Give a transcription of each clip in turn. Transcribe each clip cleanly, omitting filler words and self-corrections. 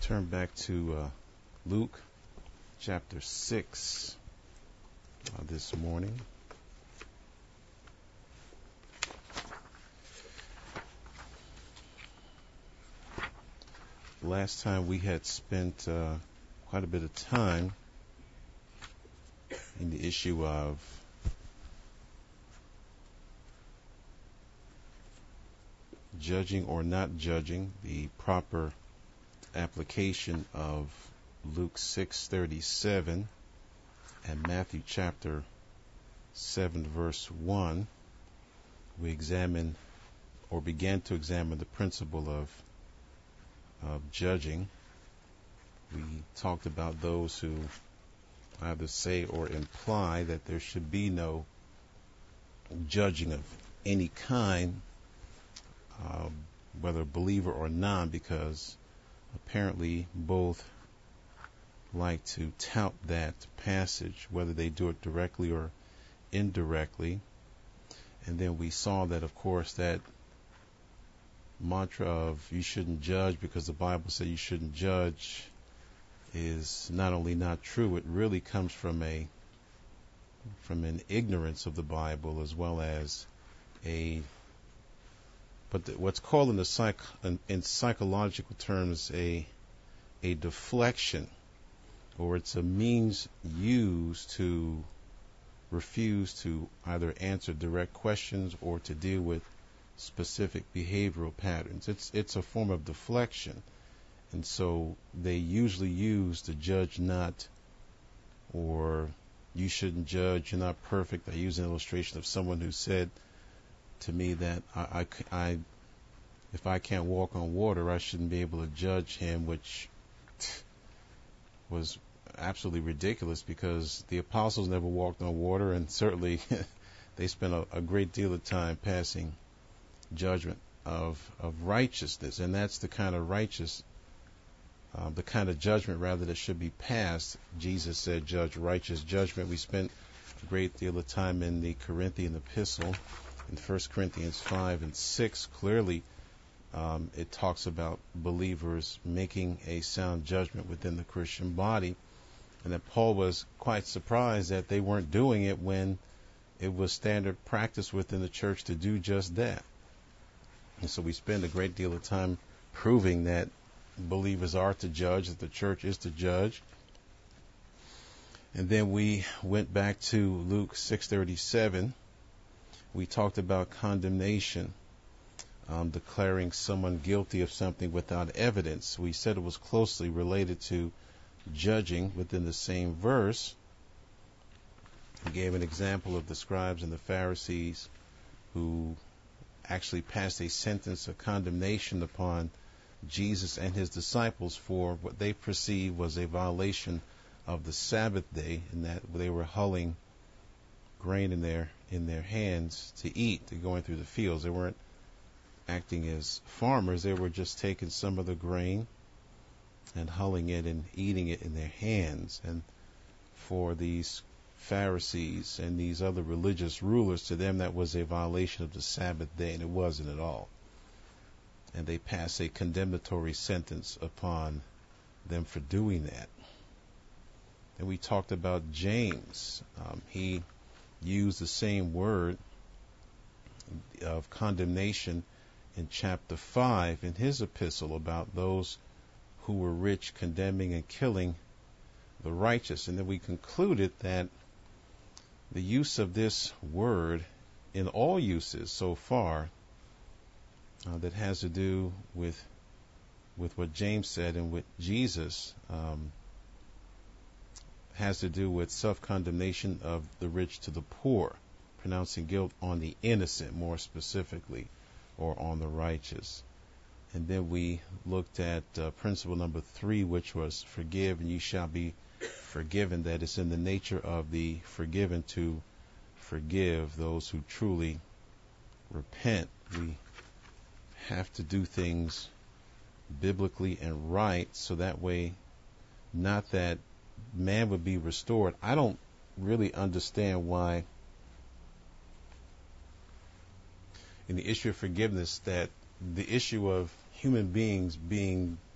Turn back to Luke chapter 6 this morning. Last time we had spent quite a bit of time in the issue of judging or not judging, the proper application of Luke 6:37 and Matthew chapter 7 verse 1. We examine or began to examine the principle of judging. We talked about those who either say or imply that there should be no judging of any kind, whether believer or non, because apparently both like to tout that passage, whether they do it directly or indirectly. And then we saw that, of course, that mantra of you shouldn't judge because the Bible says you shouldn't judge is not only not true, it really comes from an ignorance of the Bible, as well as what's called in psychological terms a deflection, or it's a means used to refuse to either answer direct questions or to deal with specific behavioral patterns. It's a form of deflection, and so they usually use the judge not, or you shouldn't judge, you're not perfect. I use an illustration of someone who said to me that I if I can't walk on water, I shouldn't be able to judge him, which was absolutely ridiculous, because the apostles never walked on water, and certainly they spent a great deal of time passing judgment of righteousness, and that's the kind of judgment rather that should be passed. Jesus said, judge righteous judgment. We spent a great deal of time in the Corinthian epistle in 1 Corinthians 5 and 6. Clearly, it talks about believers making a sound judgment within the Christian body, and that Paul was quite surprised that they weren't doing it when it was standard practice within the church to do just that. And so we spend a great deal of time proving that believers are to judge, that the church is to judge. And then we went back to Luke 6:37. We talked about condemnation, declaring someone guilty of something without evidence. We said it was closely related to judging within the same verse. We gave an example of the scribes and the Pharisees who actually passed a sentence of condemnation upon Jesus and his disciples for what they perceived was a violation of the Sabbath day, and that they were hulling grain in their hands to eat, to going through the fields. They weren't acting as farmers. They were just taking some of the grain and hulling it and eating it in their hands. And for these Pharisees and these other religious rulers, to them that was a violation of the Sabbath day, and it wasn't at all. And they passed a condemnatory sentence upon them for doing that. And we talked about James. He used the same word of condemnation in chapter 5 in his epistle about those who were rich condemning and killing the righteous. And then we concluded that the use of this word in all uses so far that has to do with what James said and with Jesus has to do with self-condemnation of the rich to the poor, pronouncing guilt on the innocent more specifically, or on the righteous. And then we looked at principle number 3, which was forgive and you shall be forgiven. That is in the nature of the forgiven to forgive those who truly repent. We have to do things biblically and right, so that way, not that man would be restored. I don't really understand why in the issue of forgiveness that the issue of human beings being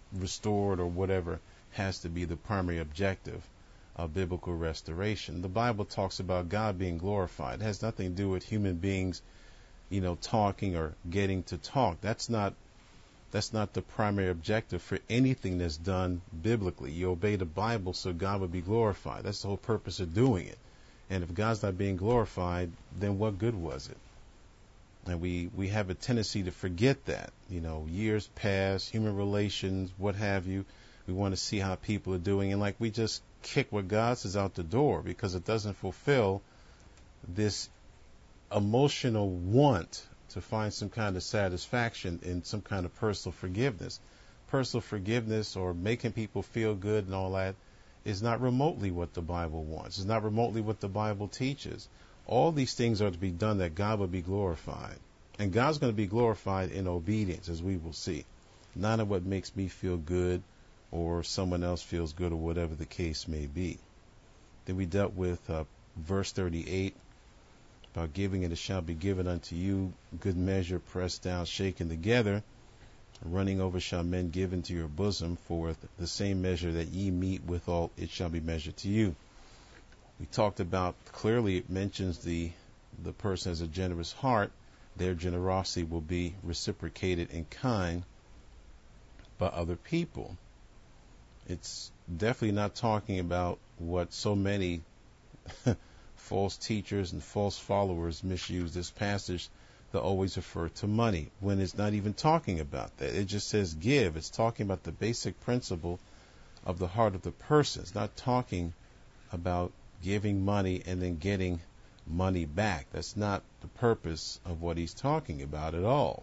restored or whatever has to be the primary objective of biblical restoration. The Bible talks about God being glorified. It has nothing to do with human beings, talking or getting to talk. That's not the primary objective for anything that's done biblically. You obey the Bible so God would be glorified. That's the whole purpose of doing it. And if God's not being glorified, then what good was it? And we have a tendency to forget that. Years pass, human relations, what have you. We want to see how people are doing. And we just kick what God says out the door because it doesn't fulfill this emotional want to find some kind of satisfaction in some kind of personal forgiveness. Personal forgiveness or making people feel good and all that is not remotely what the Bible wants. It's not remotely what the Bible teaches. All these things are to be done that God would be glorified. And God's going to be glorified in obedience, as we will see. Not in what makes me feel good or someone else feels good or whatever the case may be. Then we dealt with verse 38 about giving, and it shall be given unto you, good measure, pressed down, shaken together, running over shall men give into your bosom, for the same measure that ye meet withal, it shall be measured to you. We talked about, clearly it mentions the person has a generous heart. Their generosity will be reciprocated in kind by other people. It's definitely not talking about what so many false teachers and false followers misuse this passage to always refer to money, when it's not even talking about that. It just says give. It's talking about the basic principle of the heart of the person. It's not talking about giving money and then getting money back. That's not the purpose of what he's talking about at all.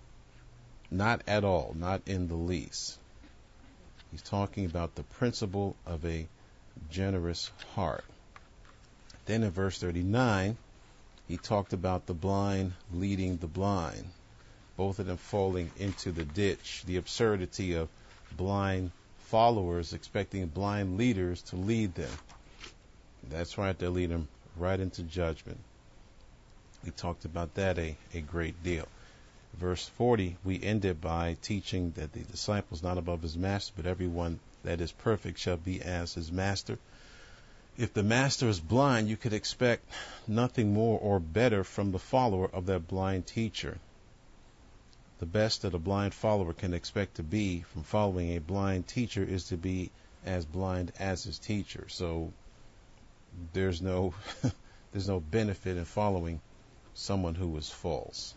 Not at all. Not in the least. He's talking about the principle of a generous heart. Then in verse 39, he talked about the blind leading the blind, both of them falling into the ditch, the absurdity of blind followers expecting blind leaders to lead them. That's right, they'll lead them right into judgment. We talked about that a great deal. Verse 40, we ended by teaching that the disciple is not above his master, but everyone that is perfect shall be as his master. If the master is blind, you could expect nothing more or better from the follower of that blind teacher. The best that a blind follower can expect to be from following a blind teacher is to be as blind as his teacher. So there's no benefit in following someone who is false.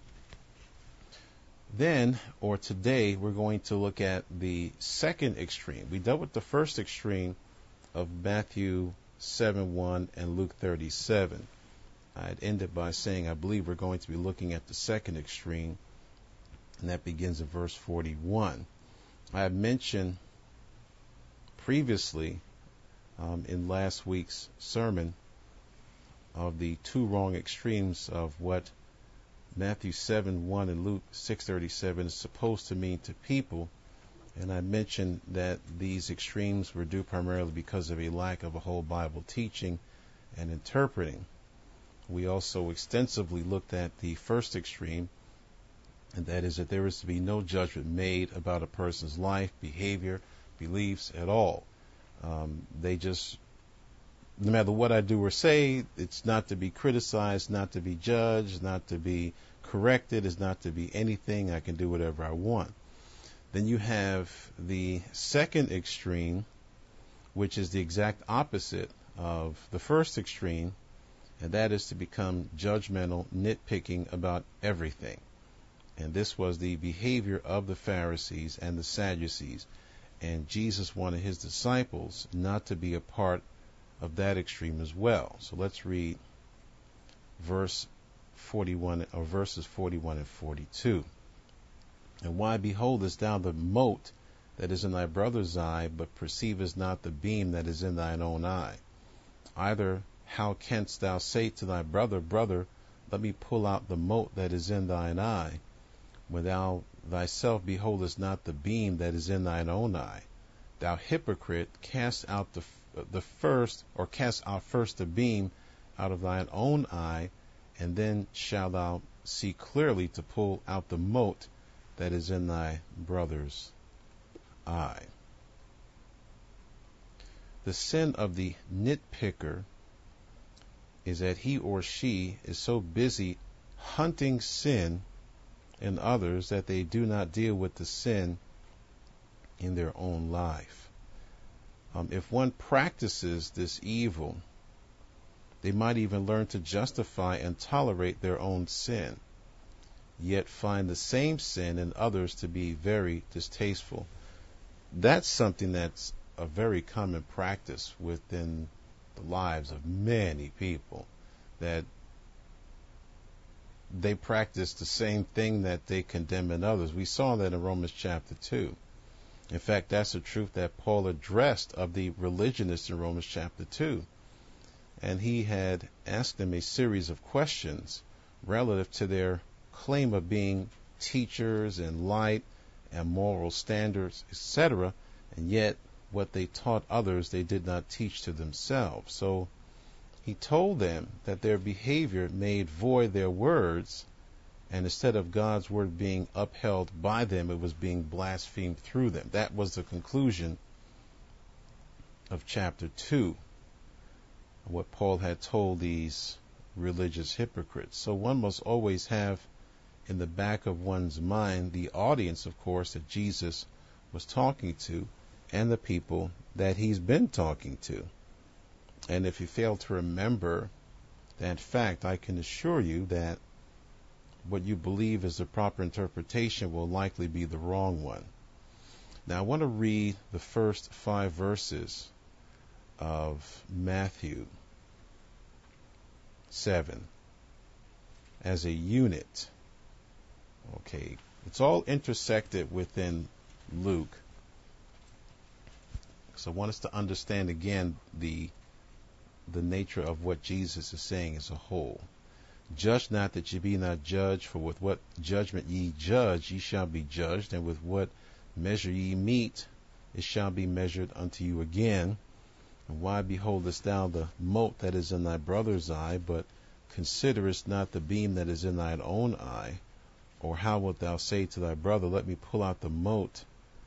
Then, or today, we're going to look at the second extreme. We dealt with the first extreme of Matthew 7:1 and Luke 37. I had ended by saying I believe we're going to be looking at the second extreme, and that begins in verse 41. I had mentioned previously in last week's sermon of the two wrong extremes of what Matthew 7:1 and Luke 6:37 is supposed to mean to people. And I mentioned that these extremes were due primarily because of a lack of a whole Bible teaching and interpreting. We also extensively looked at the first extreme, and that is that there is to be no judgment made about a person's life, behavior, beliefs at all. They just, no matter what I do or say, it's not to be criticized, not to be judged, not to be corrected, it's not to be anything. I can do whatever I want. Then you have the second extreme, which is the exact opposite of the first extreme, and that is to become judgmental, nitpicking about everything. And this was the behavior of the Pharisees and the Sadducees. And Jesus wanted his disciples not to be a part of that extreme as well. So let's read verse 41, or verses 41 and 42. And why beholdest thou the mote that is in thy brother's eye, but perceivest not the beam that is in thine own eye? Either how canst thou say to thy brother, Brother, let me pull out the mote that is in thine eye, when thou thyself beholdest not the beam that is in thine own eye? Thou hypocrite, cast out first the beam out of thine own eye, and then shalt thou see clearly to pull out the mote that is in thy brother's eye. The sin of the nitpicker is that he or she is so busy hunting sin in others that they do not deal with the sin in their own life. If one practices this evil, they might even learn to justify and tolerate their own sin, yet find the same sin in others to be very distasteful. That's something that's a very common practice within the lives of many people, that they practice the same thing that they condemn in others. We saw that in Romans chapter 2. In fact, that's a truth that Paul addressed of the religionists in Romans chapter 2. And he had asked them a series of questions relative to their claim of being teachers and light and moral standards, etc., and yet what they taught others they did not teach to themselves. So he told them that their behavior made void their words, and instead of God's word being upheld by them, it was being blasphemed through them. That was the conclusion of chapter 2, what Paul had told these religious hypocrites. So one must always have in the back of one's mind the audience, of course, that Jesus was talking to and the people that he's been talking to. And if you fail to remember that fact, I can assure you that what you believe is the proper interpretation will likely be the wrong one. Now I want to read the first 5 verses of Matthew 7 as a unit. Okay, it's all intersected within Luke. So I want us to understand again the nature of what Jesus is saying as a whole. Judge not that ye be not judged, for with what judgment ye judge, ye shall be judged, and with what measure ye mete, it shall be measured unto you again. And why beholdest thou the mote that is in thy brother's eye, but considerest not the beam that is in thine own eye? Or how wilt thou say to thy brother, let me pull out the mote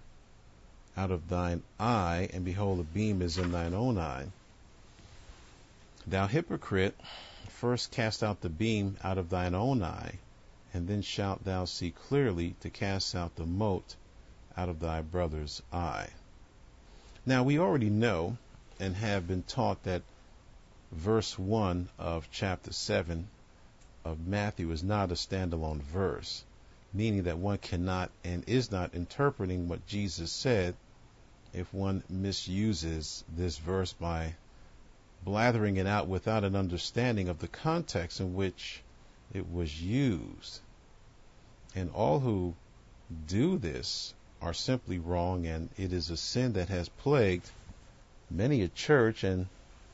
out of thine eye, and behold, the beam is in thine own eye? Thou hypocrite, first cast out the beam out of thine own eye, and then shalt thou see clearly to cast out the mote out of thy brother's eye. Now we already know and have been taught that verse 1 of chapter 7 of Matthew is not a standalone verse, meaning that one cannot and is not interpreting what Jesus said if one misuses this verse by blathering it out without an understanding of the context in which it was used. And all who do this are simply wrong, and it is a sin that has plagued many a church and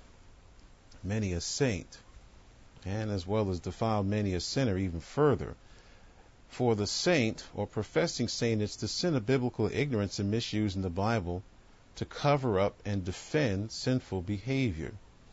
many a saint, and as well as defiled many a sinner even further. For the saint or professing saint, it's the sin of biblical ignorance and misuse in the Bible to cover up and defend sinful behavior.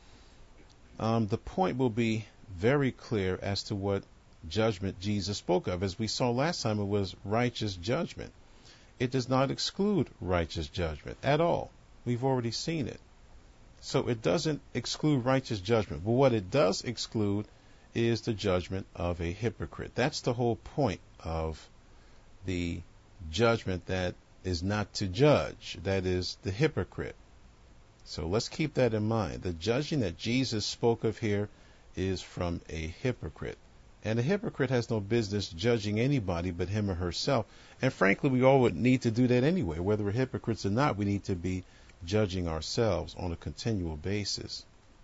The point will be very clear as to what judgment Jesus spoke of. As we saw last time, it was righteous judgment. It does not exclude righteous judgment at all. We've already seen it. So it doesn't exclude righteous judgment. But what it does exclude is the judgment of a hypocrite. That's the whole point of the judgment that is not to judge. That is the hypocrite. So let's keep that in mind. The judging that Jesus spoke of here is from a hypocrite. And a hypocrite has no business judging anybody but him or herself. And frankly, we all would need to do that anyway. Whether we're hypocrites or not, we need to be judging ourselves on a continual basis.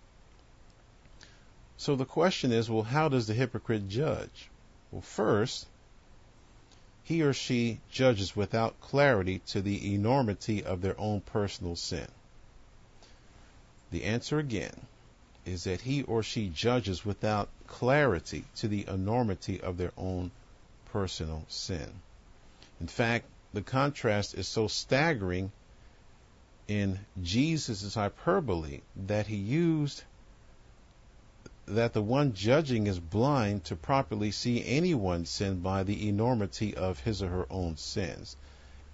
So the question is, well, how does the hypocrite judge? Well, first, he or she judges without clarity to the enormity of their own personal sin. The answer again is that he or she judges without clarity to the enormity of their own personal sin. In fact, the contrast is so staggering in Jesus' hyperbole that he used that the one judging is blind to properly see anyone's sin by the enormity of his or her own sins.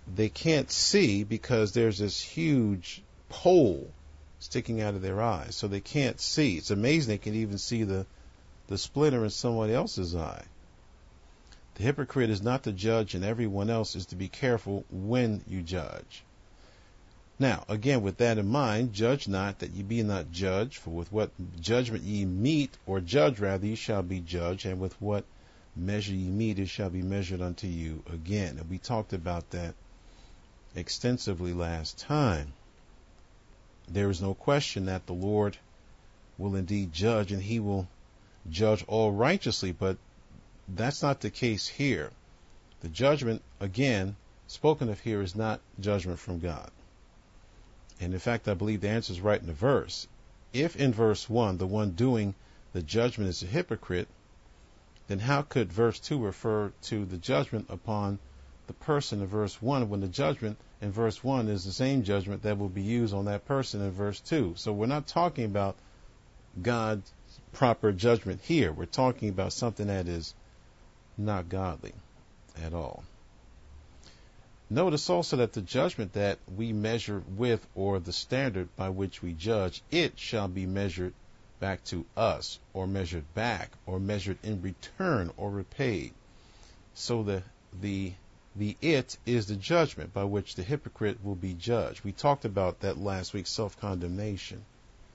they can't see because there's this huge pole sticking out of their eyes. So they can't see. It's amazing they can even see the splinter in someone else's eye. The hypocrite is not to judge, and everyone else is to be careful when you judge. Now, again, with that in mind, judge not that ye be not judged, for with what judgment ye mete, or judge rather, ye shall be judged, and with what measure ye mete, it shall be measured unto you again. And we talked about that extensively last time. There is no question that the Lord will indeed judge, and he will judge all righteously, but that's not the case here. The judgment, again, spoken of here is not judgment from God. And in fact, I believe the answer is right in the verse. If in verse 1, the one doing the judgment is a hypocrite, then how could verse 2 refer to the judgment upon the person in verse 1 when the judgment in verse 1 is the same judgment that will be used on that person in verse 2? So we're not talking about God's proper judgment here. We're talking about something that is not godly at all. Notice also that the judgment that we measure with, or the standard by which we judge, it shall be measured back to us, or measured back, or measured in return, or repaid. So the it is the judgment by which the hypocrite will be judged. We talked about that last week, self-condemnation.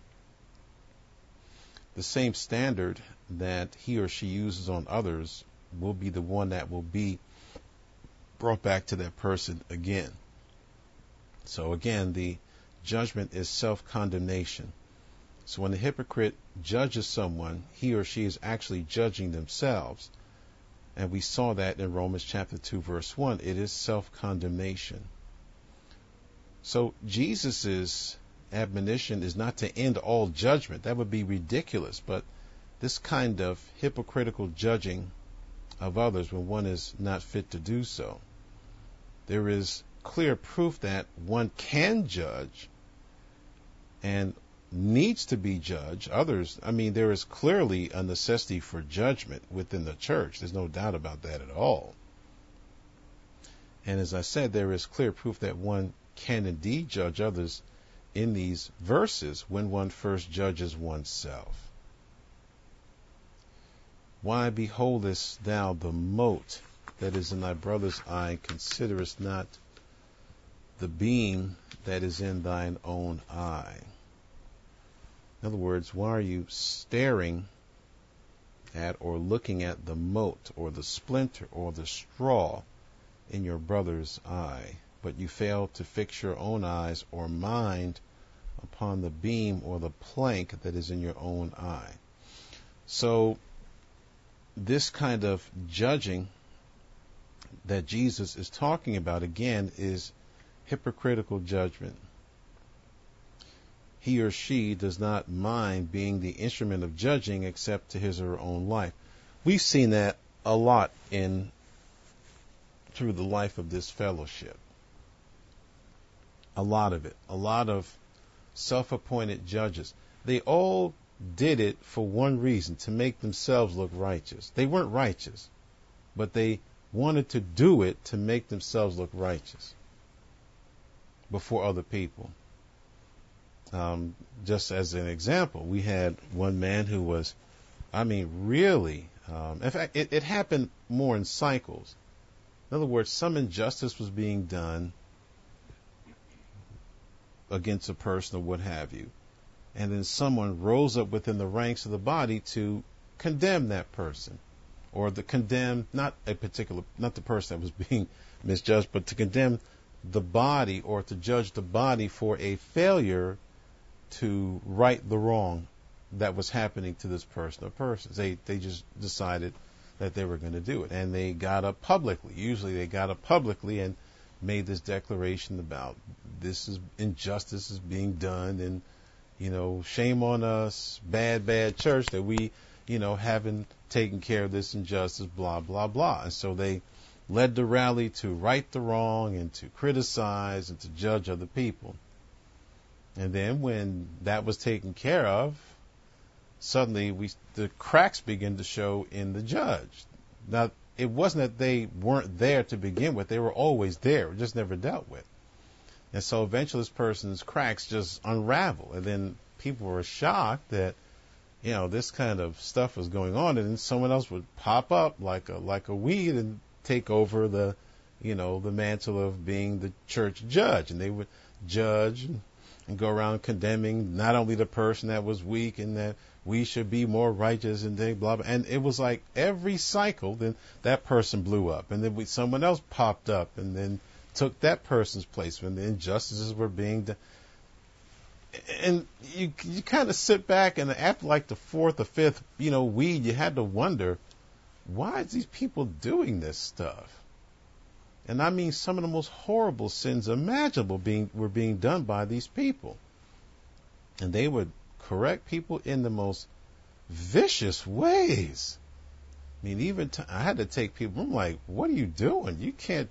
The same standard that he or she uses on others will be the one that will be brought back to that person again. So again, the judgment is self-condemnation. So when the hypocrite judges someone, he or she is actually judging themselves. And we saw that in Romans chapter 2, verse 1. It is self-condemnation. So Jesus' admonition is not to end all judgment. That would be ridiculous. But this kind of hypocritical judging of others when one is not fit to do so, there is clear proof that one can judge and needs to be judged. Others, there is clearly a necessity for judgment within the church. There's no doubt about that at all. And as I said, there is clear proof that one can indeed judge others in these verses when one first judges oneself. Why beholdest thou the mote that is in thy brother's eye, considerest not the beam that is in thine own eye? In other words, why are you staring at or looking at the mote or the splinter or the straw in your brother's eye, but you fail to fix your own eyes or mind upon the beam or the plank that is in your own eye? So this kind of judging that Jesus is talking about, again, is hypocritical judgment. He or she does not mind being the instrument of judging except to his or her own life. We've seen that a lot through the life of this fellowship. A lot of it. A lot of self-appointed judges. They all did it for one reason, to make themselves look righteous. They weren't righteous, but they wanted to do it to make themselves look righteous before other people. Just as an example, we had one man who was, really, in fact, it happened more in cycles. In other words, some injustice was being done against a person or what have you. And then someone rose up within the ranks of the body to condemn that person, or to condemn not the person that was being misjudged, but to condemn the body, or to judge the body for a failure to right the wrong that was happening to this person or persons. They just decided that they were going to do it, and they got up publicly. Usually they got up publicly and made this declaration about this is injustice is being done, and shame on us, bad church, that we, haven't taken care of this injustice, blah, blah, blah. And so they led the rally to right the wrong and to criticize and to judge other people. And then when that was taken care of, suddenly the cracks begin to show in the judge. Now, it wasn't that they weren't there to begin with. They were always there, just never dealt with. And so eventually this person's cracks just unravel. And then people were shocked that, this kind of stuff was going on. And then someone else would pop up like a weed and take over the mantle of being the church judge. And they would judge and go around condemning not only the person that was weak and that we should be more righteous and blah, blah. And it was like every cycle, then that person blew up. And then someone else popped up and then took that person's place when the injustices were being done. And you kind of sit back, and after like the fourth or fifth, weed, you had to wonder, why is these people doing this stuff? And I mean, some of the most horrible sins imaginable were being done by these people. And they would correct people in the most vicious ways. I mean, I had to take people, I'm like, what are you doing? You can't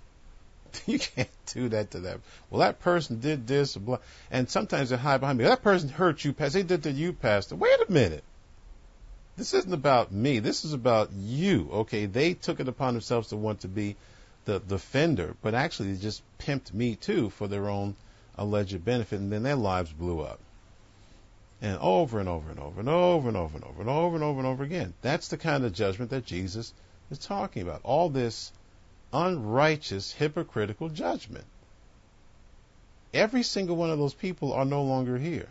do that to them. Well, that person did this, blah. And sometimes they hide behind me. That person hurt you, Pastor. They did to you, Pastor. Wait a minute. This isn't about me. This is about you. Okay, they took it upon themselves to want to be the defender, but actually they just pimped me too for their own alleged benefit, and then their lives blew up. And over and over and over and over and over and over and over and over and over again. That's the kind of judgment that Jesus is talking about. All this unrighteous, hypocritical judgment. Every single one of those people are no longer here.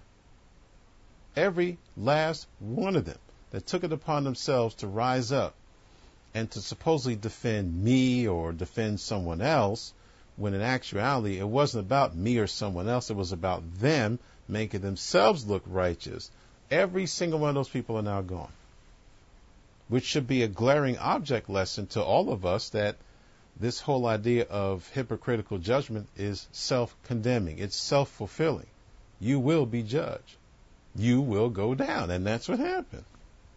Every last one of them that took it upon themselves to rise up and to supposedly defend me or defend someone else, when in actuality it wasn't about me or someone else, it was about them making themselves look righteous. Every single one of those people are now gone. Which should be a glaring object lesson to all of us that this whole idea of hypocritical judgment is self-condemning. It's self-fulfilling. You will be judged. You will go down. And that's what happened.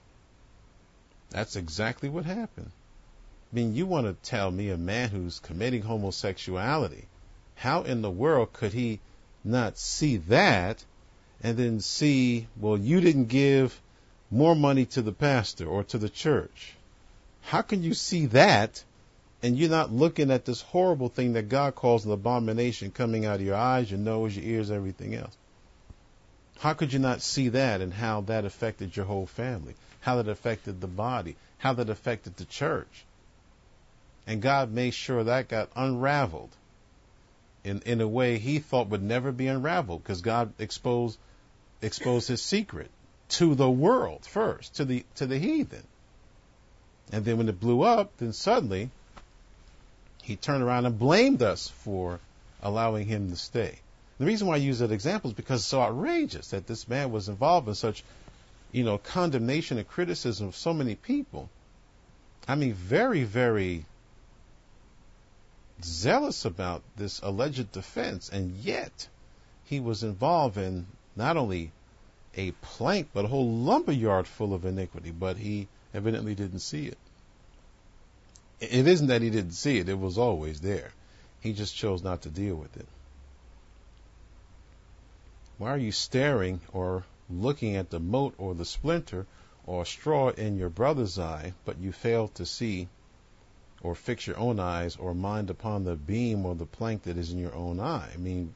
That's exactly what happened. I mean, you want to tell me a man who's committing homosexuality, how in the world could he not see that and then see, well, you didn't give more money to the pastor or to the church? How can you see that and you're not looking at this horrible thing that God calls an abomination coming out of your eyes, your nose, your ears, everything else? How could you not see that and how that affected your whole family, how that affected the body, how that affected the church? And God made sure that got unraveled in a way he thought would never be unraveled, because God exposed his secret to the world first, to the heathen. And then when it blew up, then suddenly he turned around and blamed us for allowing him to stay. The reason why I use that example is because it's so outrageous that this man was involved in such, condemnation and criticism of so many people. I mean, very, very zealous about this alleged defense, and yet he was involved in not only a plank, but a whole lumberyard full of iniquity, but he evidently didn't see it. It isn't that he didn't see it. It was always there. He just chose not to deal with it. Why are you staring or looking at the mote or the splinter or straw in your brother's eye, but you fail to see or fix your own eyes or mind upon the beam or the plank that is in your own eye? I mean,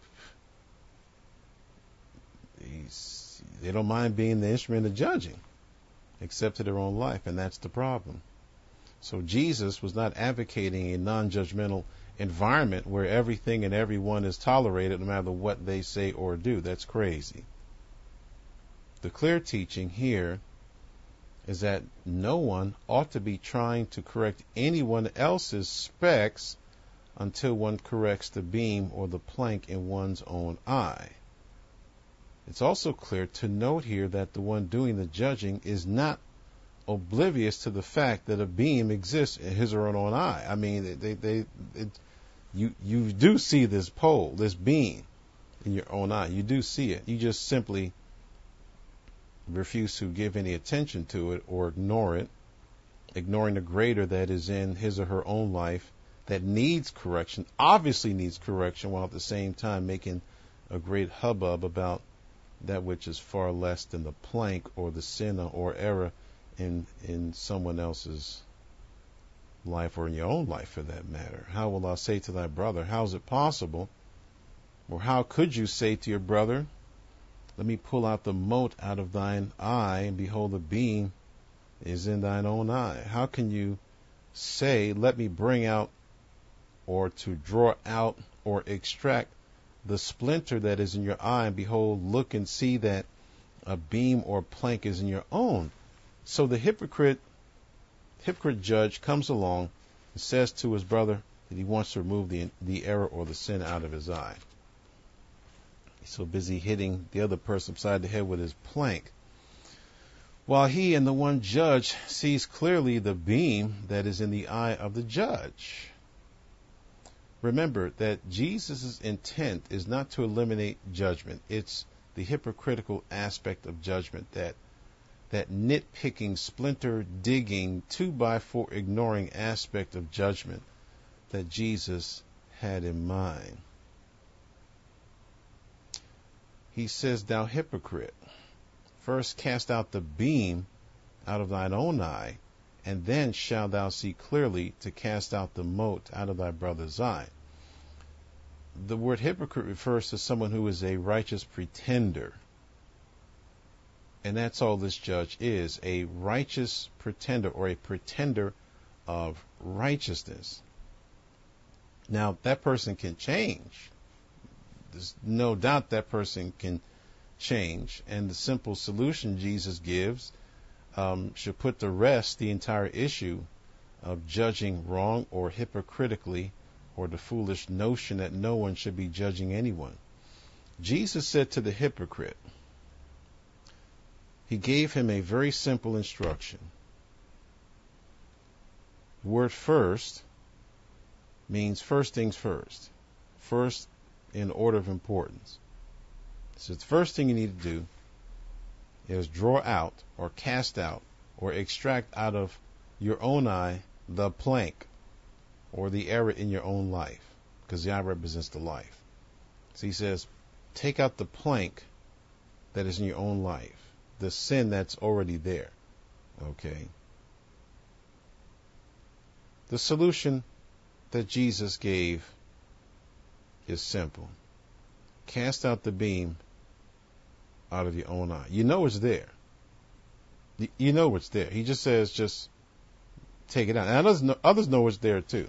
they don't mind being the instrument of judging, except to their own life, and that's the problem. So Jesus was not advocating a non-judgmental environment where everything and everyone is tolerated no matter what they say or do. That's crazy. The clear teaching here is that no one ought to be trying to correct anyone else's specks until one corrects the beam or the plank in one's own eye. It's also clear to note here that the one doing the judging is not oblivious to the fact that a beam exists in his or her own eye. I mean, you do see this pole, this beam in your own eye. You do see it. You just simply refuse to give any attention to it or ignore it, ignoring the greater that is in his or her own life that needs correction, obviously needs correction, while at the same time making a great hubbub about that which is far less than the plank or the sin or error in someone else's life, or in your own life for that matter. How will I say to thy brother, how is it possible? Or how could you say to your brother, let me pull out the mote out of thine eye, and behold, the beam is in thine own eye? How can you say, let me bring out, or to draw out or extract the splinter that is in your eye, and behold, look and see that a beam or plank is in your own? So the hypocrite judge comes along and says to his brother that he wants to remove the error or the sin out of his eye. He's so busy hitting the other person upside the head with his plank, while he and the one judge sees clearly the beam that is in the eye of the judge. Remember that Jesus' intent is not to eliminate judgment. It's the hypocritical aspect of judgment, that nitpicking, splinter digging, 2x4 ignoring aspect of judgment that Jesus had in mind. He says, thou hypocrite, first cast out the beam out of thine own eye, and then shalt thou see clearly to cast out the mote out of thy brother's eye. The word hypocrite refers to someone who is a righteous pretender. And that's all this judge is, a righteous pretender, or a pretender of righteousness. Now, that person can change. There's no doubt that person can change. And the simple solution Jesus gives should put to rest the entire issue of judging wrong or hypocritically, or the foolish notion that no one should be judging anyone. Jesus said to the hypocrite, he gave him a very simple instruction. The word first means first things first. First in order of importance. So the first thing you need to do is draw out, or cast out, or extract out of your own eye the plank, or the error in your own life, because the eye represents the life. So he says, take out the plank that is in your own life, the sin that's already there. Okay. The solution that Jesus gave is simple. Cast out the beam out of your own eye. You know it's there. You know it's there. He just says, just take it out. And others know it's there too.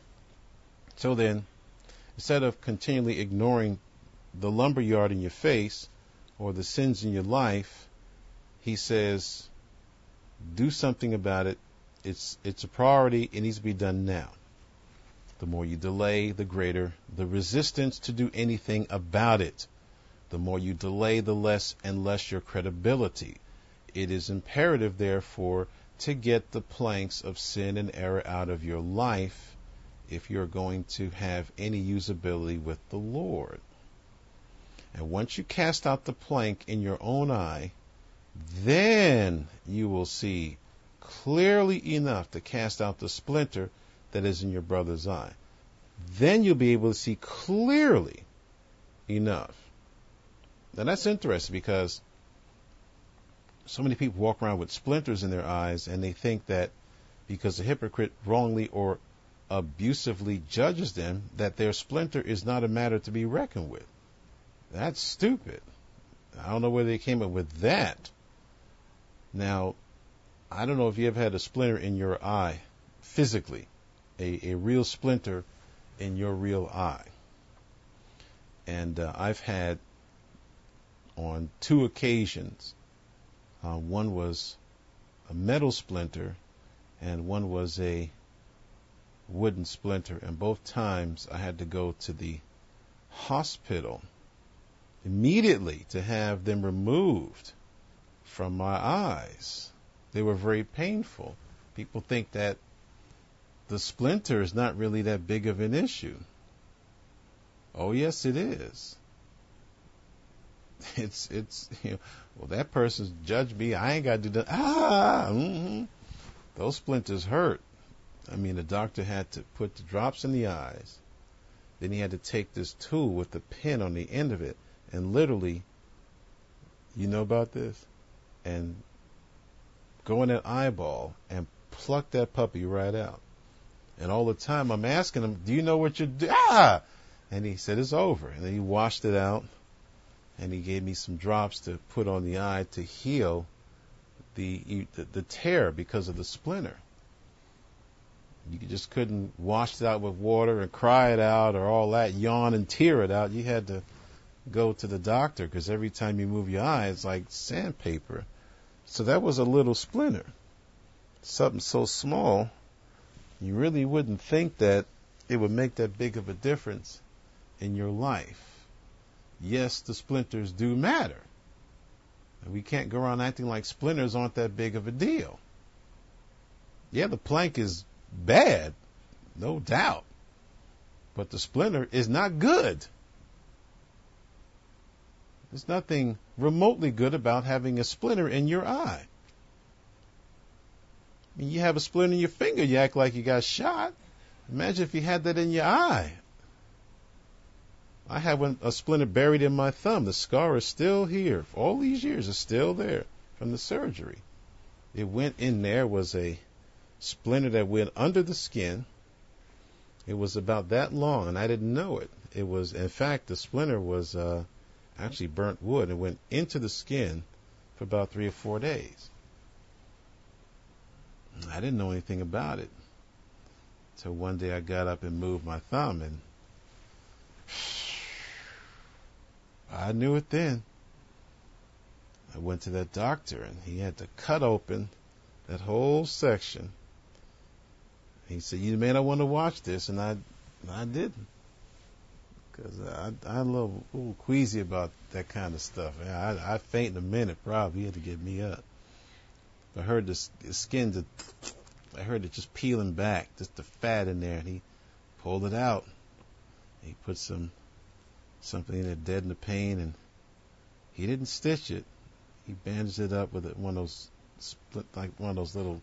So then, instead of continually ignoring the lumberyard in your face or the sins in your life, he says, do something about it. It's a priority. It needs to be done now. The more you delay, the greater the resistance to do anything about it. The more you delay, the less and less your credibility. It is imperative, therefore, to get the planks of sin and error out of your life if you're going to have any usability with the Lord. And once you cast out the plank in your own eye, then you will see clearly enough to cast out the splinter that is in your brother's eye. Then you'll be able to see clearly enough. Now that's interesting, because so many people walk around with splinters in their eyes, and they think that because the hypocrite wrongly or abusively judges them, that their splinter is not a matter to be reckoned with. That's stupid. I don't know where they came up with that. Now, I don't know if you ever had a splinter in your eye, physically, a real splinter in your real eye. And I've had on 2 occasions, one was a metal splinter and one was a wooden splinter, and both times I had to go to the hospital immediately to have them removed from my eyes. They were very painful. People think that the splinter is not really that big of an issue. Oh yes, it is. It's well, that person's judged me. I ain't got to do that. Those splinters hurt. I mean, the doctor had to put the drops in the eyes. Then he had to take this tool with the pin on the end of it and literally, you know about this, and go in that eyeball and pluck that puppy right out. And all the time I'm asking him, do you know what you're doing? Ah! And he said, it's over. And then he washed it out, and he gave me some drops to put on the eye to heal the tear because of the splinter. You just couldn't wash it out with water and cry it out or all that, yawn and tear it out. You had to go to the doctor because every time you move your eye, it's like sandpaper. So that was a little splinter. Something so small, you really wouldn't think that it would make that big of a difference in your life. Yes, the splinters do matter. We can't go around acting like splinters aren't that big of a deal. Yeah, the plank is bad, no doubt. But the splinter is not good. There's nothing remotely good about having a splinter in your eye. I mean, you have a splinter in your finger, you act like you got shot. Imagine if you had that in your eye. I have a splinter buried in my thumb. The scar is still here. All these years, it's still there from the surgery. It went in there, was a splinter that went under the skin. It was about that long, and I didn't know it. It was, in fact, the splinter was actually burnt wood and went into the skin for about 3 or 4 days. I didn't know anything about it. So one day I got up and moved my thumb, and I knew it then. I went to that doctor, and he had to cut open that whole section. He said, you may not want to watch this, and I didn't. Because I'm a little queasy about that kind of stuff. I faint in a minute, probably. He had to get me up. I heard the skin, I heard it just peeling back, just the fat in there, and he pulled it out. He put something in it, deaden the pain, and he didn't stitch it. He bandaged it up with one of those little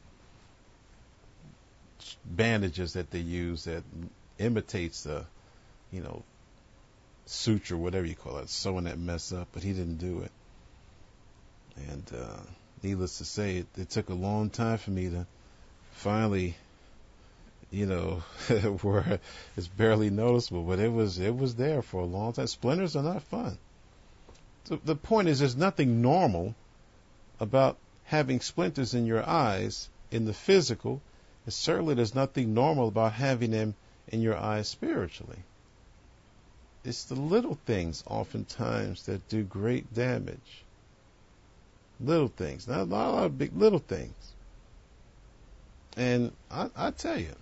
bandages that they use that imitates the, suture, whatever you call it, sewing that mess up, but he didn't do it. And needless to say, it took a long time for me to finally, where it's barely noticeable, but it was there for a long time. Splinters are not fun. So the point is, there's nothing normal about having splinters in your eyes in the physical, and certainly there's nothing normal about having them in your eyes spiritually. It's the little things oftentimes that do great damage. Little things, not a lot of big little things. And I tell you,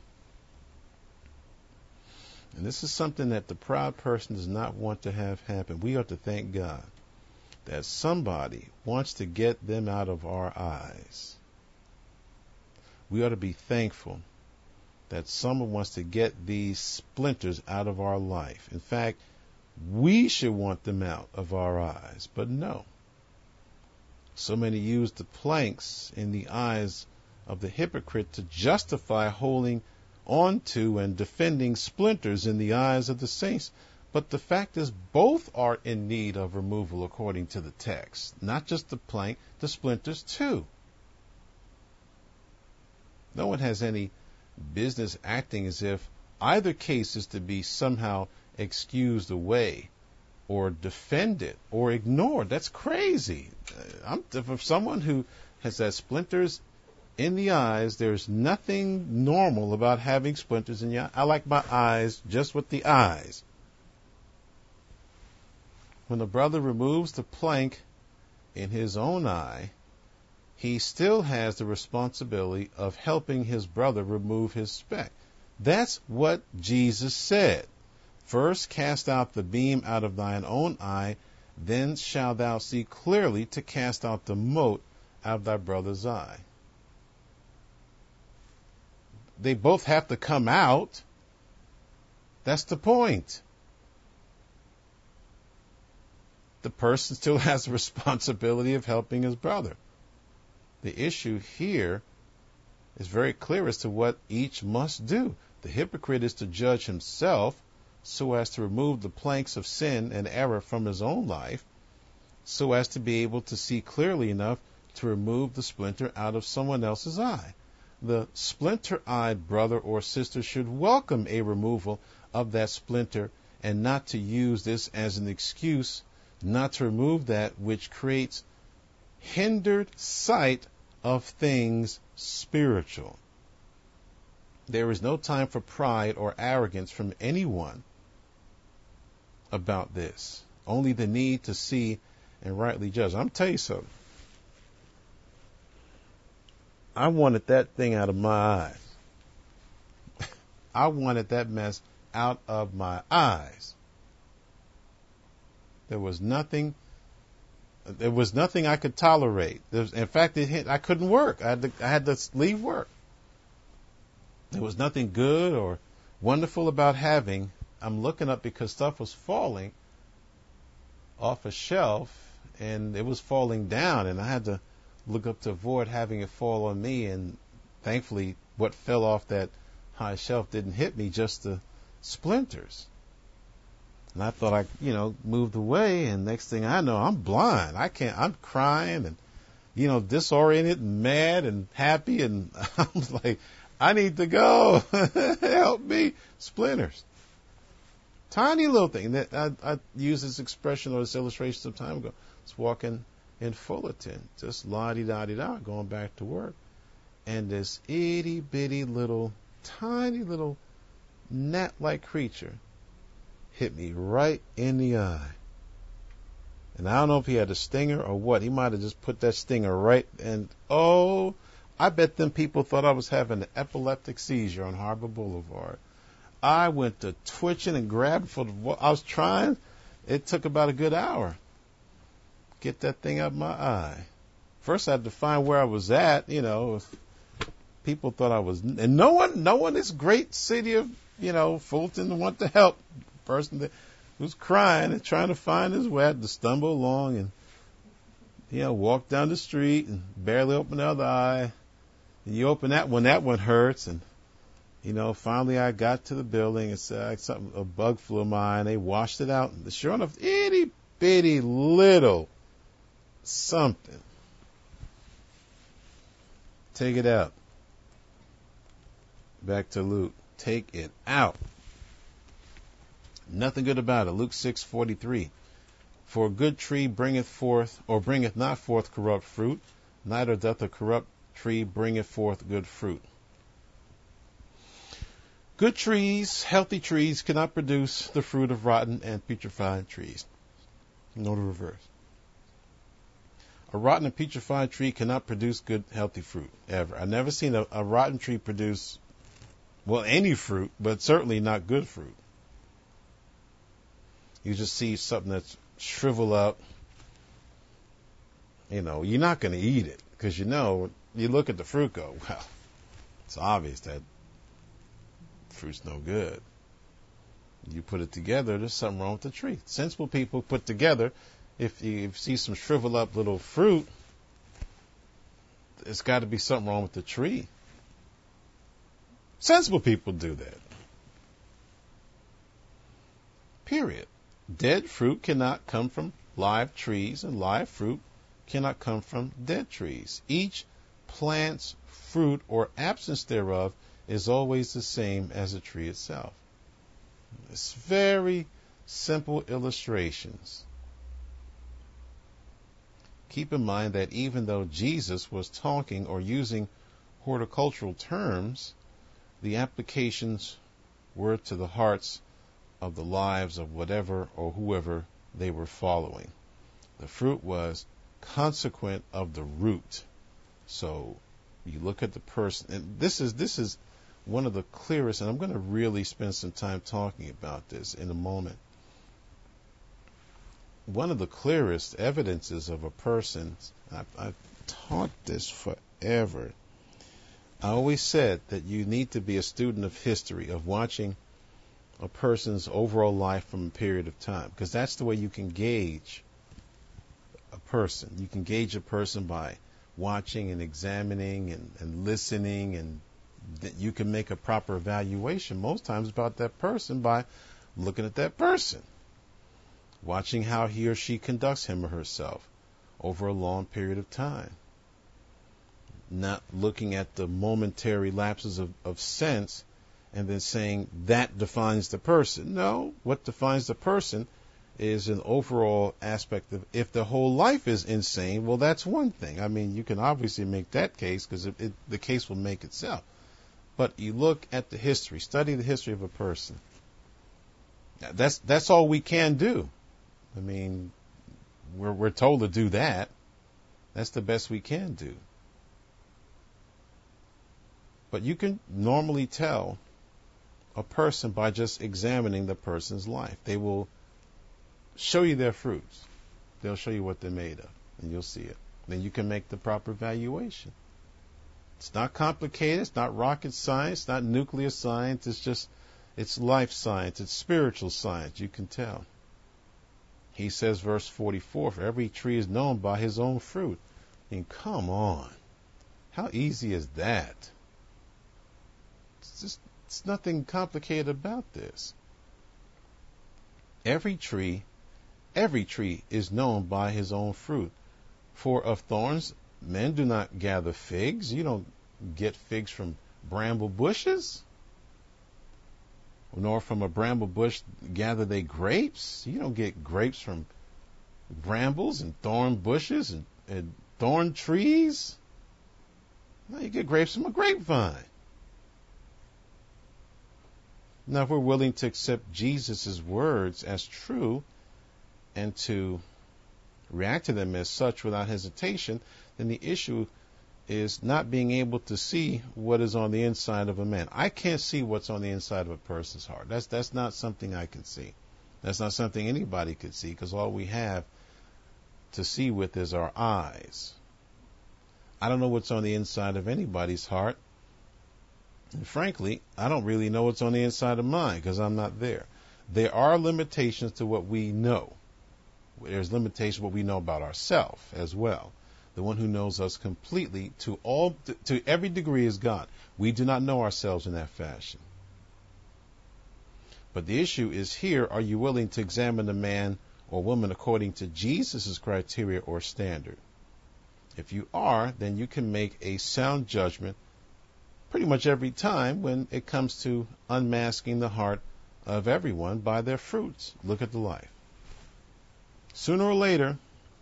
and this is something that the proud person does not want to have happen. We ought to thank God that somebody wants to get them out of our eyes. We ought to be thankful that someone wants to get these splinters out of our life. In fact, we should want them out of our eyes, but no. So many use the planks in the eyes of the hypocrite to justify holding on to and defending splinters in the eyes of the saints. But the fact is, both are in need of removal according to the text. Not just the plank, the splinters too. No one has any business acting as if either case is to be somehow excused away or defended or ignored. That's crazy. For someone who has had splinters in the eyes, there's nothing normal about having splinters in your eye. I like my eyes just with the eyes. When a brother removes the plank in his own eye, he still has the responsibility of helping his brother remove his speck. That's what Jesus said. First cast out the beam out of thine own eye, then shalt thou see clearly to cast out the mote out of thy brother's eye. They both have to come out. That's the point. The person still has the responsibility of helping his brother. The issue here is very clear as to what each must do. The hypocrite is to judge himself so as to remove the planks of sin and error from his own life, so as to be able to see clearly enough to remove the splinter out of someone else's eye. the splinter-eyed brother or sister should welcome a removal of that splinter and not to use this as an excuse not to remove that which creates hindered sight of things spiritual. There is no time for pride or arrogance from anyone about this. Only the need to see and rightly judge. I'm telling you something. I wanted that thing out of my eyes. I wanted that mess out of my eyes. There was nothing I could tolerate. In fact, I couldn't work. I had to leave work. There was nothing good or wonderful about having. I'm looking up because stuff was falling off a shelf and it was falling down, and I had to look up to avoid having it fall on me. And thankfully, what fell off that high shelf didn't hit me, just the splinters. And I thought I, moved away, and next thing I know, I'm blind. I'm crying and, disoriented and mad and happy, and I was like, I need to go. Help me. Splinters. Tiny little thing. I used this expression or this illustration some time ago. I was walking in Fullerton, just la-di-da-di-da, going back to work. And this itty-bitty little, tiny little gnat-like creature hit me right in the eye. And I don't know if he had a stinger or what. He might have just put that stinger right, and I bet them people thought I was having an epileptic seizure on Harbor Boulevard. I went to twitching and grabbing I was trying. It took about a good hour. Get that thing out of my eye. First I had to find where I was at, if people thought I was, and no one in this great city of, Fulton want to help. Person that was crying and trying to find his way, I had to stumble along and, walk down the street and barely open the other eye. And you open that one hurts. And, finally I got to the building and said a bug flew in my eye, and they washed it out. And sure enough, itty bitty little something. Take it out. Back to Luke. Take it out. Nothing good about it. Luke 6:43. For a good tree bringeth not forth corrupt fruit, neither doth a corrupt tree bringeth forth good fruit. Good trees, healthy trees, cannot produce the fruit of rotten and putrefied trees. No, the reverse. A rotten and putrefied tree cannot produce good, healthy fruit, ever. I've never seen a rotten tree produce, any fruit, but certainly not good fruit. You just see something that's shriveled up. You're not going to eat it because you look at the fruit, go, well, it's obvious that fruit's no good. You put it together, there's something wrong with the tree. Sensible people put together, if you see some shriveled up little fruit, it's got to be something wrong with the tree. Sensible people do that. Period. Dead fruit cannot come from live trees, and live fruit cannot come from dead trees. Each plant's fruit or absence thereof is always the same as the tree itself. It's very simple illustrations. Keep in mind that even though Jesus was talking or using horticultural terms, the applications were to the hearts of the lives of whatever or whoever they were following. The fruit was consequent of the root. So you look at the person, and this is one of the clearest, and I'm going to really spend some time talking about this in a moment. One of the clearest evidences of a person, I've taught this forever. I always said that you need to be a student of history, of watching a person's overall life from a period of time, because that's the way you can gauge a person. You can gauge a person by watching and examining and listening, and you can make a proper evaluation most times about that person by looking at that person, watching how he or she conducts him or herself over a long period of time. not looking at the momentary lapses of sense and then saying that defines the person. No, what defines the person is an overall aspect of, if the whole life is insane, well, that's one thing. I mean, you can obviously make that case because the case will make itself. But you look at the history, study the history of a person. That's all we can do. I mean, we're told to do that. That's the best we can do. But you can normally tell a person by just examining the person's life. They will show you their fruits. They'll show you what they're made of, and you'll see it. Then you can make the proper evaluation. It's not complicated. It's not rocket science. It's not nuclear science. It's life science. It's spiritual science. You can tell. He says, verse 44, for every tree is known by his own fruit. I mean, come on. How easy is that? It's nothing complicated about this. Every tree is known by his own fruit. For of thorns, men do not gather figs. You don't get figs from bramble bushes. Nor from a bramble bush gather they grapes. You don't get grapes from brambles and thorn bushes and thorn trees. No, you get grapes from a grapevine. Now, if we're willing to accept Jesus' words as true and to react to them as such without hesitation, then the issue is not being able to see what is on the inside of a man. I can't see what's on the inside of a person's heart. That's not something I can see. That's not something anybody could see, because all we have to see with is our eyes. I don't know what's on the inside of anybody's heart. And frankly, I don't really know what's on the inside of mine because I'm not there. There are limitations to what we know. There's limitations what we know about ourselves as well. The one who knows us completely to every degree is God. We do not know ourselves in that fashion. But the issue is here, are you willing to examine a man or woman according to Jesus' criteria or standard? If you are, then you can make a sound judgment pretty much every time when it comes to unmasking the heart of everyone by their fruits. Look at the life. Sooner or later,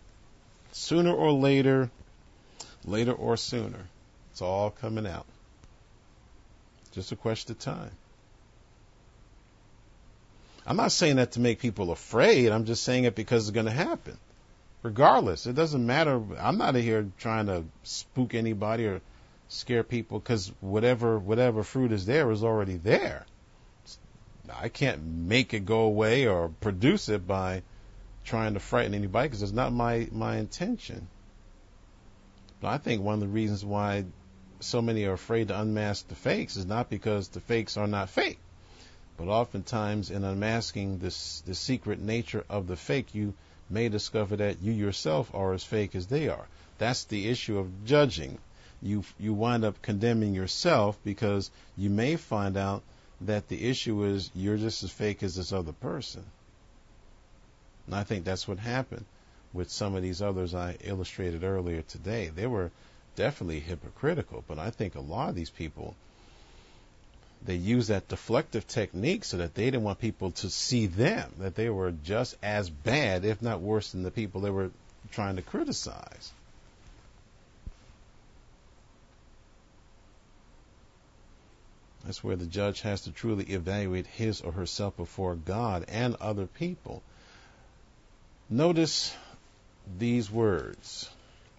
later or sooner, it's all coming out. Just a question of time. I'm not saying that to make people afraid. I'm just saying it because it's going to happen. Regardless, it doesn't matter. I'm not here trying to spook anybody or scare people, because whatever fruit is there is already there. I can't make it go away or produce it by trying to frighten anybody, because it's not my intention. But I think one of the reasons why so many are afraid to unmask the fakes is not because the fakes are not fake, but oftentimes in unmasking the secret nature of the fake, you may discover that you yourself are as fake as they are. That's the issue of judging. You wind up condemning yourself because you may find out that the issue is you're just as fake as this other person. And I think that's what happened with some of these others I illustrated earlier today. They were definitely hypocritical, but I think a lot of these people, they use that deflective technique so that they didn't want people to see them, that they were just as bad, if not worse, than the people they were trying to criticize. That's where the judge has to truly evaluate his or herself before God and other people. Notice these words.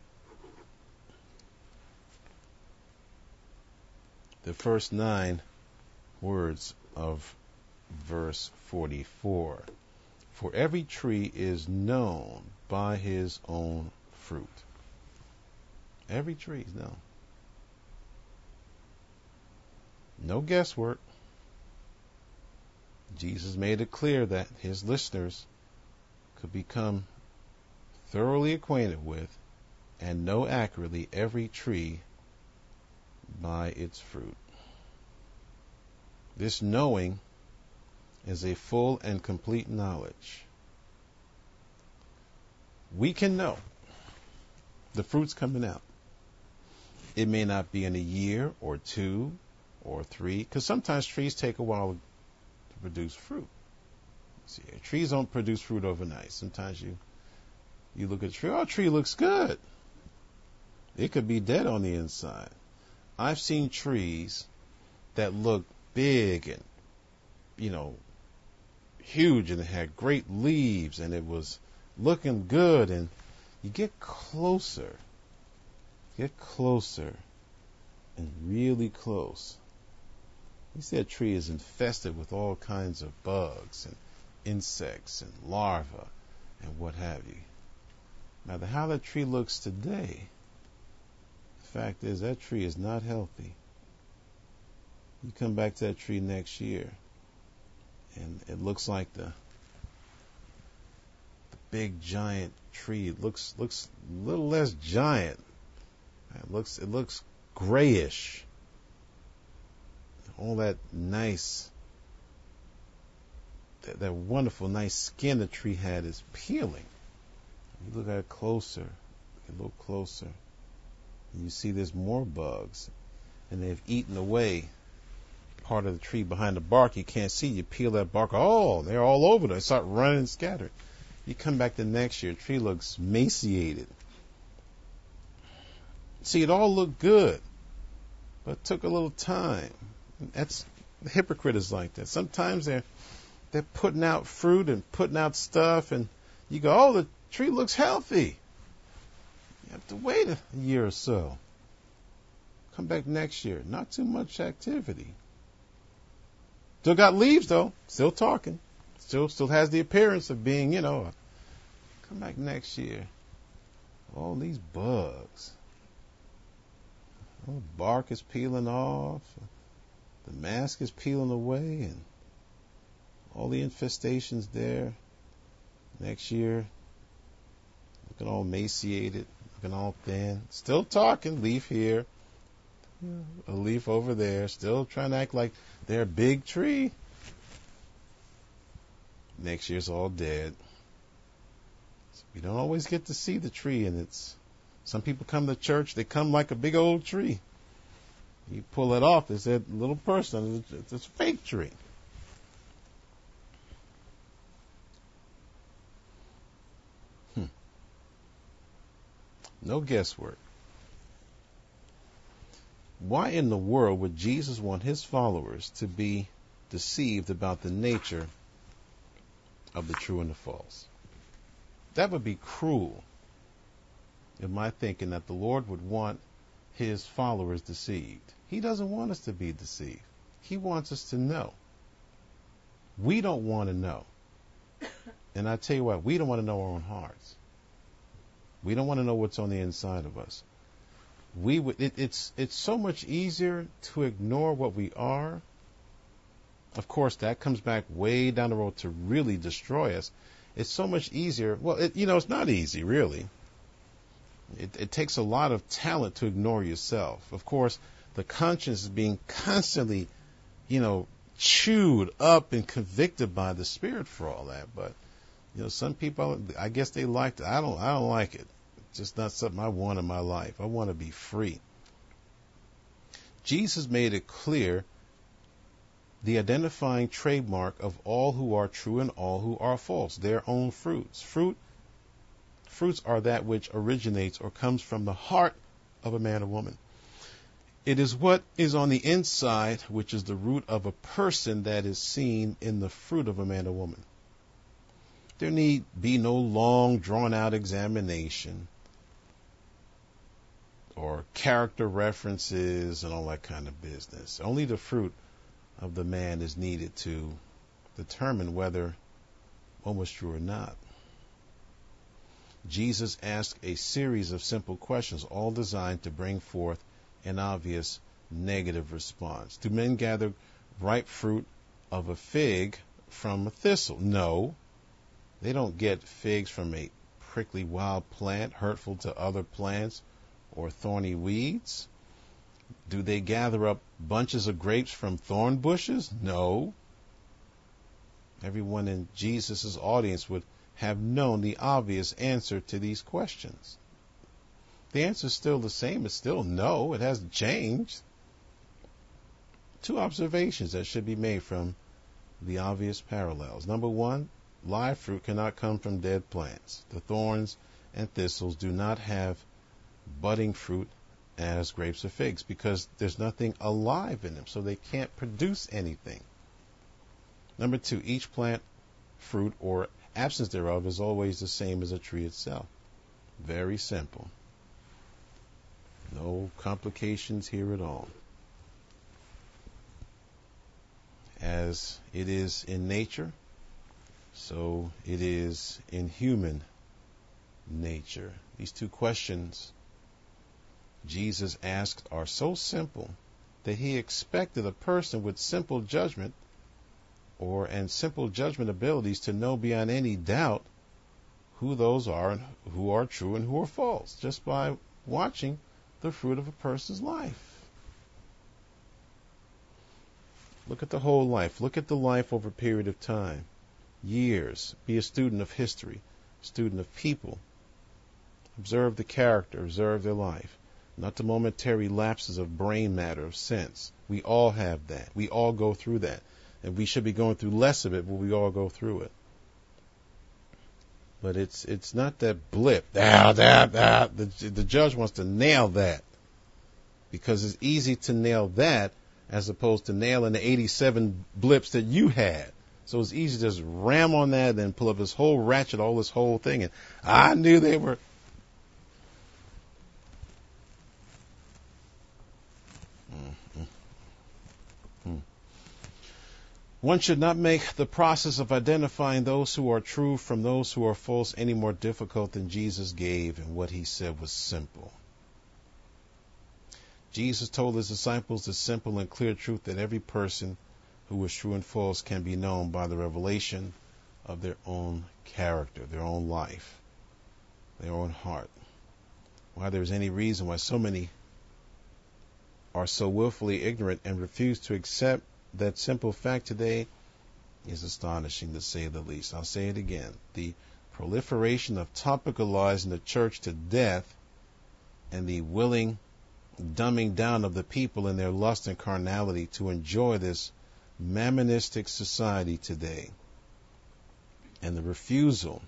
The first 9 words of verse 44. For every tree is known by his own fruit. Every tree is known. No guesswork. Jesus made it clear that his listeners could become thoroughly acquainted with and know accurately every tree by its fruit. This knowing is a full and complete knowledge. We can know the fruit's coming out. It may not be in a year or 2 or 3, because sometimes trees take a while to produce fruit. See, trees don't produce fruit overnight. Sometimes you look at a tree, oh, tree looks good. It could be dead on the inside. I've seen trees that look big and, huge, and it had great leaves, and it was looking good, and you get closer, and really close. You see, a tree is infested with all kinds of bugs and insects and larvae and what have you. Now, how that tree looks today, the fact is that tree is not healthy. You come back to that tree next year, and it looks like the big giant tree. It looks a little less giant. It looks grayish. All that nice, that wonderful nice skin the tree had is peeling. You look at it closer, a little closer, and you see there's more bugs, and they've eaten away part of the tree behind the bark. You can't see. You peel that bark. Oh, they're all over there. They start running and scattering. You come back the next year, the tree looks emaciated. See, it all looked good, but it took a little time. That's the hypocrite is like that. Sometimes they're putting out fruit and putting out stuff, and you go, oh, the tree looks healthy. You have to wait a year or so. Come back next year. Not too much activity. Still got leaves though. Still talking. Still has the appearance of being, come back next year. All these bugs. Oh, the bark is peeling off. The mask is peeling away, and all the infestations there. Next year, looking all emaciated, looking all thin. Still talking, leaf here, a leaf over there. Still trying to act like they're a big tree. Next year's all dead. So we don't always get to see the tree, and some people come to church, they come like a big old tree. You pull it off, it's that little person. It's a fake tree. No guesswork. Why in the world would Jesus want his followers to be deceived about the nature of the true and the false? That would be cruel, in my thinking, that the Lord would want his followers deceived. He doesn't want us to be deceived. He wants us to know. We don't want to know. And I tell you what, we don't want to know our own hearts. We don't want to know what's on the inside of us. It's so much easier to ignore what we are. Of course, that comes back way down the road to really destroy us. It's so much easier. Well, it's not easy, really. It takes a lot of talent to ignore yourself. Of course, the conscience is being constantly, chewed up and convicted by the Spirit for all that. But, some people, I guess they like it. I don't like it. It's just not something I want in my life. I want to be free. Jesus made it clear the identifying trademark of all who are true and all who are false, their own fruits. Fruits are that which originates or comes from the heart of a man or woman. It is what is on the inside, which is the root of a person, that is seen in the fruit of a man or woman. There need be no long, drawn-out examination or character references and all that kind of business. Only the fruit of the man is needed to determine whether one was true or not. Jesus asked a series of simple questions, all designed to bring forth an obvious negative response. Do men gather ripe fruit of a fig from a thistle? No. They don't get figs from a prickly wild plant, hurtful to other plants, or thorny weeds. Do they gather up bunches of grapes from thorn bushes? No. Everyone in Jesus' audience would have known the obvious answer to these questions. The answer is still the same. It's still no. It hasn't changed. Two observations that should be made from the obvious parallels. Number one, live fruit cannot come from dead plants. The thorns and thistles do not have budding fruit as grapes or figs because there's nothing alive in them, so they can't produce anything. Number two, each plant, fruit, or absence thereof is always the same as a tree itself. Very simple. No complications here at all. As it is in nature, so it is in human nature. These two questions Jesus asked are so simple that he expected a person with simple judgment and simple judgment abilities to know beyond any doubt who those are and who are true and who are false, just by watching the fruit of a person's life. Look at the whole life. Look at the life over a period of time, years. Be a student of history, student of people. Observe the character, observe their life. Not the momentary lapses of brain matter, of sense. We all have that. We all go through that. And we should be going through less of it, but we all go through it. But it's not that blip. The judge wants to nail that. Because it's easy to nail that as opposed to nailing the 87 blips that you had. So it's easy to just ram on that and then pull up this whole ratchet, all this whole thing. And I knew they were... One should not make the process of identifying those who are true from those who are false any more difficult than Jesus gave, and what he said was simple. Jesus told his disciples the simple and clear truth that every person who is true and false can be known by the revelation of their own character, their own life, their own heart. Why there's any reason why so many are so willfully ignorant and refuse to accept that simple fact today is astonishing, to say the least. I'll say it again. The proliferation of topical lies in the church to death and the willing dumbing down of the people in their lust and carnality to enjoy this mammonistic society today, and the refusal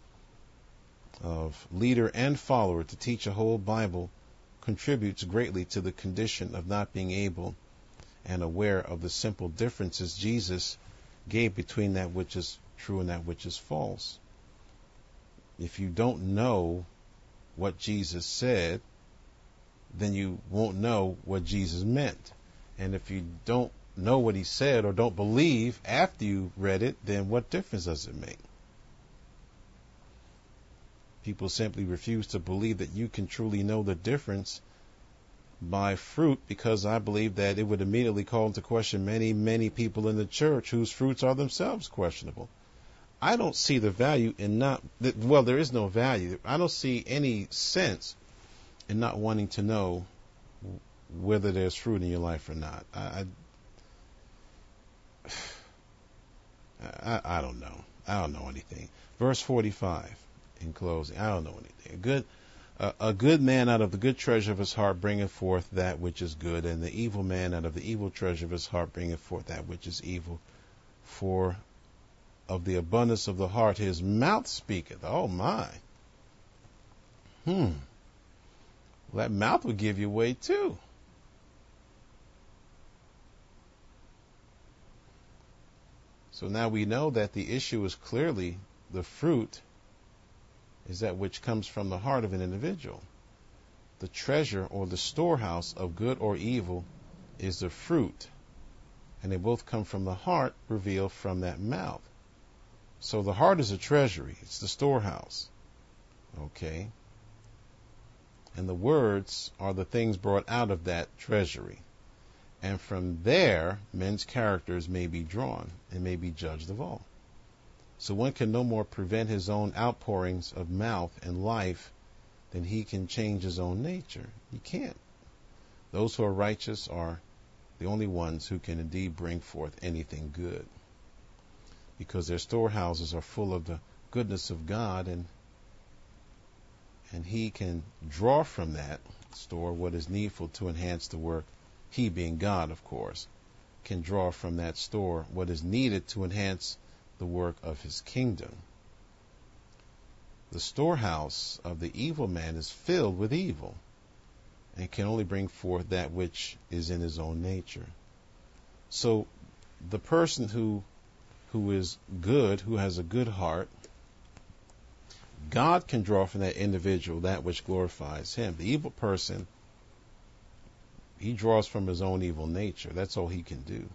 of leader and follower to teach a whole Bible contributes greatly to the condition of not being able and aware of the simple differences Jesus gave between that which is true and that which is false. If you don't know what Jesus said, then you won't know what Jesus meant. And if you don't know what he said or don't believe after you read it, then what difference does it make? People simply refuse to believe that you can truly know the difference by fruit, because I believe that it would immediately call into question many, many people in the church whose fruits are themselves questionable. I don't see the value in there is no value. I don't see any sense in not wanting to know whether there's fruit in your life or not. I don't know. I don't know anything. Verse 45 in closing. I don't know anything. A good man out of the good treasure of his heart bringeth forth that which is good, and the evil man out of the evil treasure of his heart bringeth forth that which is evil. For of the abundance of the heart his mouth speaketh. Oh my. That mouth will give you away too. So now we know that the issue is clearly the fruit is that which comes from the heart of an individual. The treasure or the storehouse of good or evil is the fruit, and they both come from the heart revealed from that mouth. So the heart is a treasury. It's the storehouse. Okay? And the words are the things brought out of that treasury. And from there, men's characters may be drawn and may be judged of all. So one can no more prevent his own outpourings of mouth and life than he can change his own nature. He can't. Those who are righteous are the only ones who can indeed bring forth anything good, because their storehouses are full of the goodness of God, And he can draw from that store what is needful to enhance the work. He, being God, of course, can draw from that store what is needed to enhance the work of his kingdom. The storehouse of the evil man is filled with evil and can only bring forth that which is in his own nature. So the person who is good, who has a good heart, God can draw from that individual that which glorifies him. The evil person, he draws from his own evil nature. That's all he can do.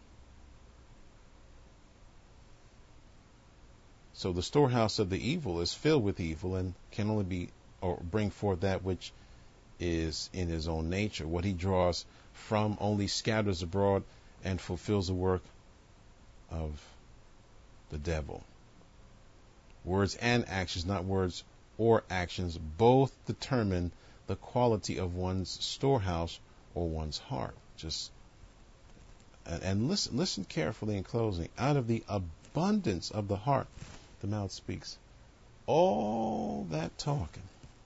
So the storehouse of the evil is filled with evil and can only be or bring forth that which is in his own nature. What he draws from only scatters abroad and fulfills the work of the devil. Words and actions, not words or actions, both determine the quality of one's storehouse or one's heart. And listen carefully in closing. Out of the abundance of the heart, the mouth speaks. All that talking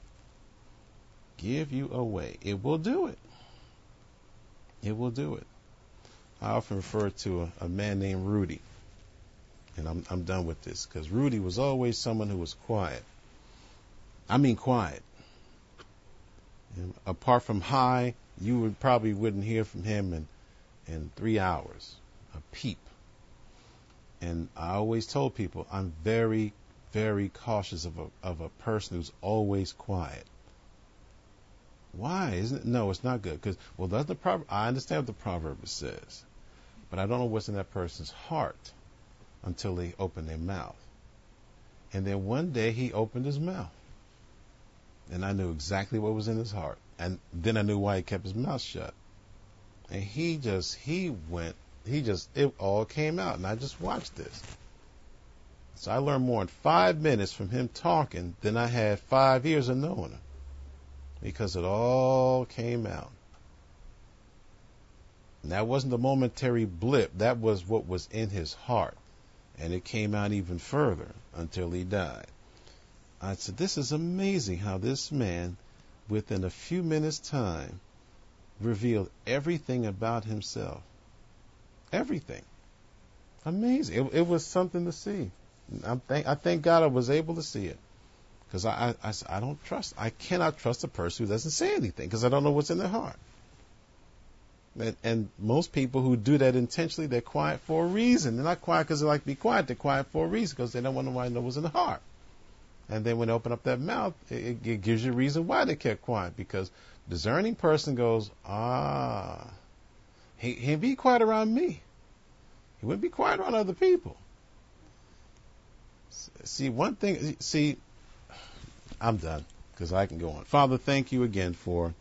give you away. It will do it. It will do it. I often refer to a man named Rudy. And I'm done with this, because Rudy was always someone who was quiet. I mean quiet. And apart from high, you wouldn't hear from him in 3 hours. A peep. And I always told people I'm very, very cautious of a person who's always quiet. Why? Isn't it? No, it's not good. Because, well, that's the proverb. I understand what the proverb says, but I don't know what's in that person's heart until they open their mouth. And then one day he opened his mouth, and I knew exactly what was in his heart. And then I knew why he kept his mouth shut. And it all came out, and I just watched this. So I learned more in 5 minutes from him talking than I had 5 years of knowing him, because it all came out. And that wasn't a momentary blip. That was what was in his heart. And it came out even further until he died. I said, this is amazing how this man, within a few minutes' time, revealed everything about himself. Everything. Amazing. It was something to see. I thank God I was able to see it. Because I don't trust. I cannot trust a person who doesn't say anything, because I don't know what's in their heart. And most people who do that intentionally, they're quiet for a reason. They're not quiet because they like to be quiet. They're quiet for a reason, because they don't want nobody to know what's in the heart. And then when they open up that mouth, it gives you a reason why they kept quiet. Because discerning person goes, he'd be quiet around me. He wouldn't be quiet around other people. I'm done, because I can go on. Father, thank you again for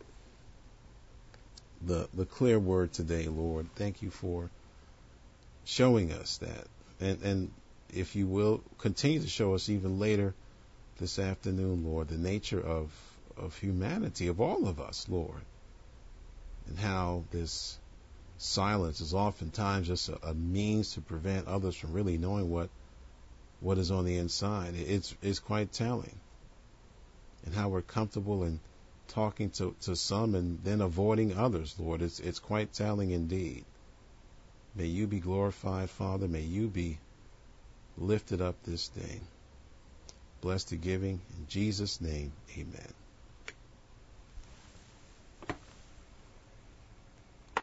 the clear word today, Lord. Thank you for showing us that. And if you will, continue to show us even later this afternoon, Lord, the nature of humanity, of all of us, Lord, and how this silence is oftentimes just a means to prevent others from really knowing what is on the inside. It's quite telling. And how we're comfortable in talking to some and then avoiding others, Lord. It's quite telling indeed. May you be glorified, Father. May you be lifted up this day. Bless the giving. In Jesus' name, amen.